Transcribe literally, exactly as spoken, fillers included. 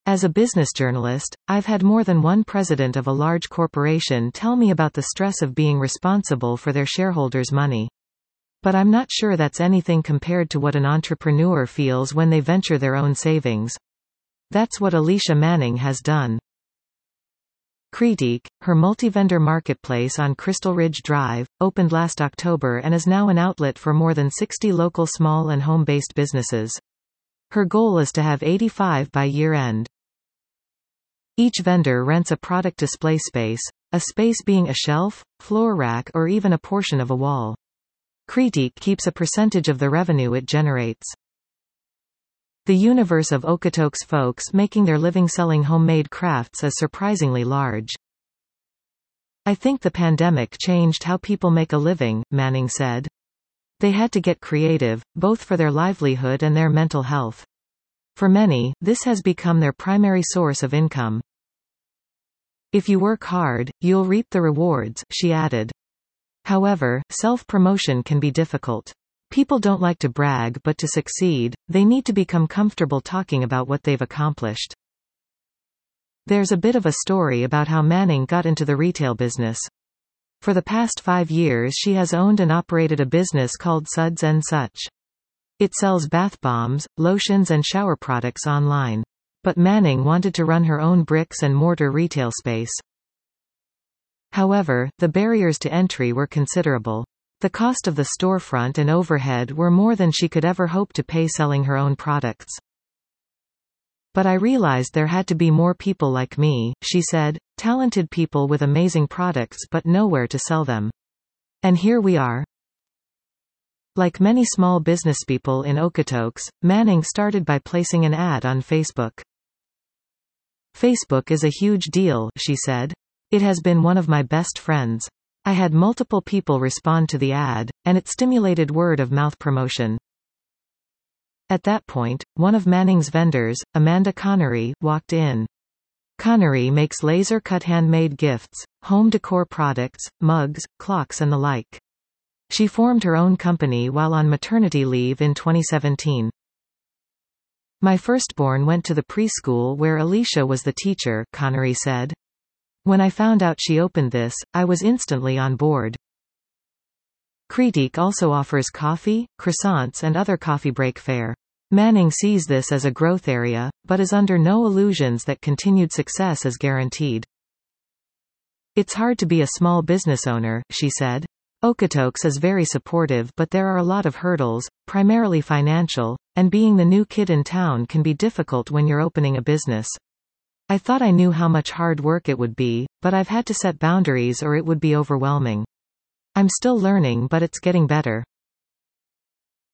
As a business journalist, I've had more than one president of a large corporation tell me about the stress of being responsible for their shareholders' money. But I'm not sure that's anything compared to what an entrepreneur feels when they venture their own savings. That's what Alicia Manning has done. Critique, her multi-vendor marketplace on Crystal Ridge Drive, opened last October and is now an outlet for more than sixty local small and home-based businesses. Her goal is to have eighty-five by year-end. Each vendor rents a product display space, a space being a shelf, floor rack or even a portion of a wall. Critique keeps a percentage of the revenue it generates. The universe of Okotoks folks making their living selling homemade crafts is surprisingly large. I think the pandemic changed how people make a living, Manning said. They had to get creative, both for their livelihood and their mental health. For many, this has become their primary source of income. If you work hard, you'll reap the rewards, she added. However, self-promotion can be difficult. People don't like to brag, but to succeed, they need to become comfortable talking about what they've accomplished. There's a bit of a story about how Manning got into the retail business. For the past five years she has owned and operated a business called Suds and Such. It sells bath bombs, lotions and shower products online. But Manning wanted to run her own bricks and mortar retail space. However, the barriers to entry were considerable. The cost of the storefront and overhead were more than she could ever hope to pay selling her own products. But I realized there had to be more people like me, she said, talented people with amazing products but nowhere to sell them. And here we are. Like many small businesspeople in Okotoks, Manning started by placing an ad on Facebook. Facebook is a huge deal, she said. It has been one of my best friends. I had multiple people respond to the ad, and it stimulated word-of-mouth promotion. At that point, one of Manning's vendors, Amanda Connery, walked in. Connery makes laser-cut handmade gifts, home decor products, mugs, clocks and the like. She formed her own company while on maternity leave in twenty seventeen. My firstborn went to the preschool where Alicia was the teacher, Connery said. When I found out she opened this, I was instantly on board. Critique also offers coffee, croissants and other coffee break fare. Manning sees this as a growth area, but is under no illusions that continued success is guaranteed. It's hard to be a small business owner, she said. Okotoks is very supportive but there are a lot of hurdles, primarily financial, and being the new kid in town can be difficult when you're opening a business. I thought I knew how much hard work it would be, but I've had to set boundaries or it would be overwhelming. I'm still learning but it's getting better.